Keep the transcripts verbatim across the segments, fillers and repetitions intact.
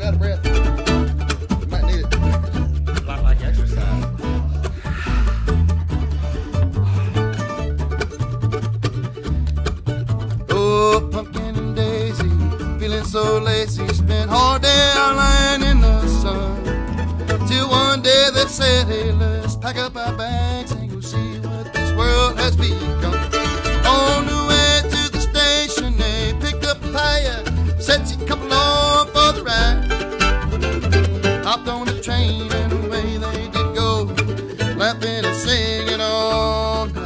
You're out of breath. You might need it. A lot like exercise. Oh, pumpkin and daisy, feeling so lazy. Spent all day lying in the sun. Till one day they said, hey, let's pack up our bags and go see what this world has become. On the way to the station, they picked up Papaya, said she'd come along for the ride. Hopped on the train and away they did go, laughing and singing all night.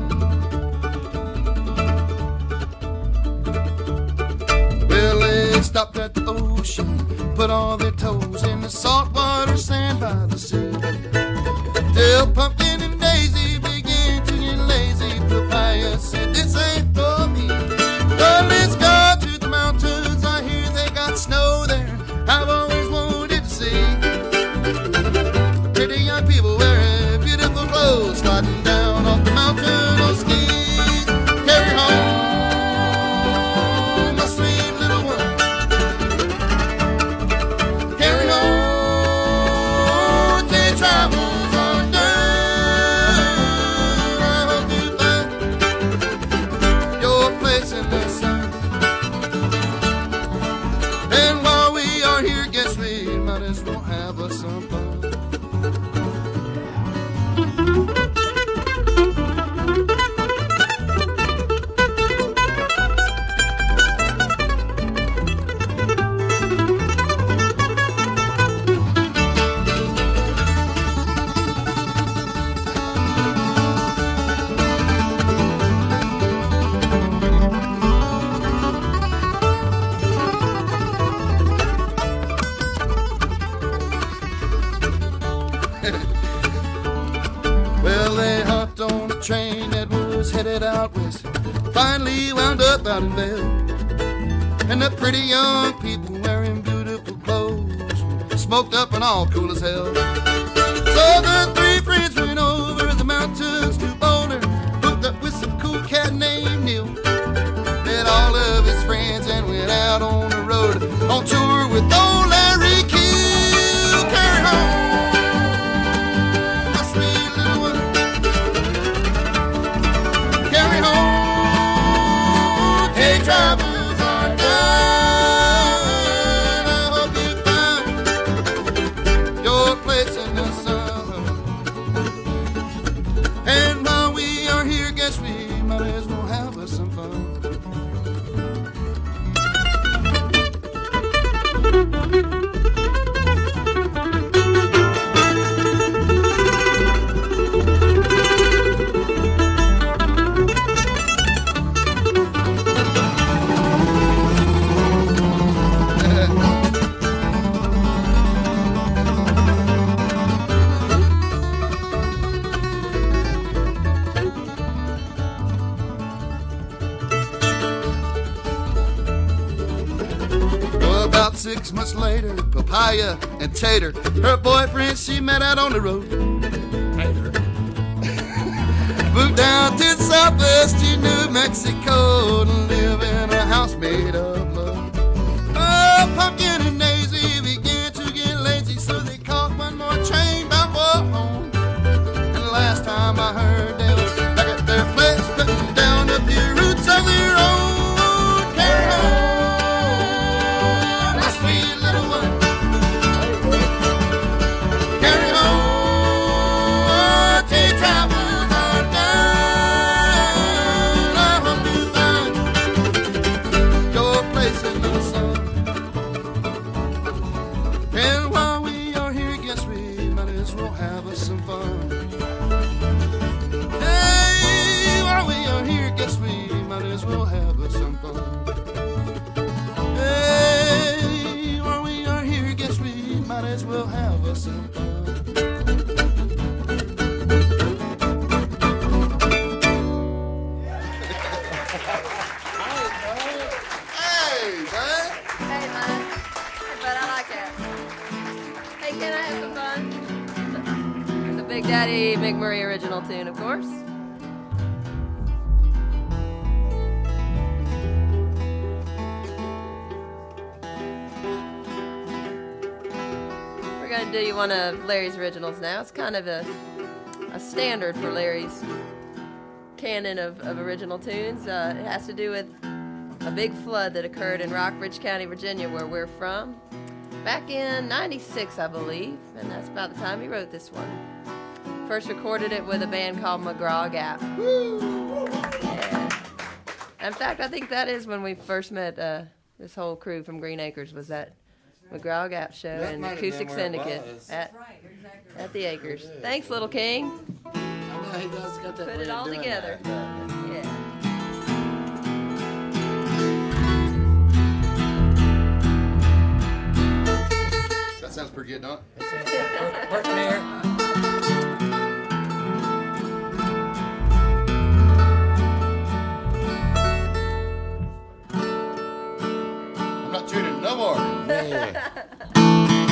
Well, they stopped at the ocean, put all their toes in the saltwater sand by the sea. Till Pumpkin and Daisy began to get lazy. Papaya said, this ain't for me. Well, let's go to the mountains. I hear they got snow there. I've always wanted to see pretty young people wearing beautiful clothes, sliding down off the mountain on skis. Carry home my sweet little one. Carry home till your travels are done. I hope you find your place in the sun. And while we are here, guess we might as well have us some fun. Well, they hopped on a train that was headed out west, finally wound up out in Bell. And the pretty young people wearing beautiful clothes, smoked up and all cool as hell. So the three friends went over the mountains to Boulder, hooked up with some cool cat named Neil. Met all of his friends and went out on the road on tour with old Larry Kill. Carry home my sweet little one. Carry home till travels are done. I hope you find your place in the sun. And while we are here, guess we might as well have us some fun. About six months later, Papaya and Tater, her boyfriend she met out on the road, Tater. moved down to the southwest to New Mexico to live in a house made of love. Oh, Pumpkin and Daisy began to get lazy, so they caught one more train bound for home. And the last time I heard, they were back at their place, putting down a few roots of their own. Carry home my sweet little one. Carry home till your travels are done. I hope you find your place in the sun. And while we are here, guess we might as well have us some fun. Hey, while we are here, guess we might as well have us some fun. Hey, while we are here, guess we might as well have us some fun. Hey, man. Hey, man. But I like it. Hey, can I have some fun? It's a Big Daddy McMurray original tune, of course. going to do you one of Larry's originals now. It's kind of a, a standard for Larry's canon of, of original tunes. Uh, it has to do with a big flood that occurred in Rockbridge County, Virginia, where we're from, back in ninety-six, I believe, and that's about the time he wrote this one. First recorded it with a band called McGraw Gap. Yeah. In fact, I think that is when we first met uh, this whole crew from Green Acres, was that McGraw Gap show That and might have Acoustic been where it Syndicate was. at, at the Acres. Thanks, Little King. I know he does got that Put way it of all doing together. that. Yeah. That sounds pretty good, don't it? Work- Working there. I'm not tuning no more. Man.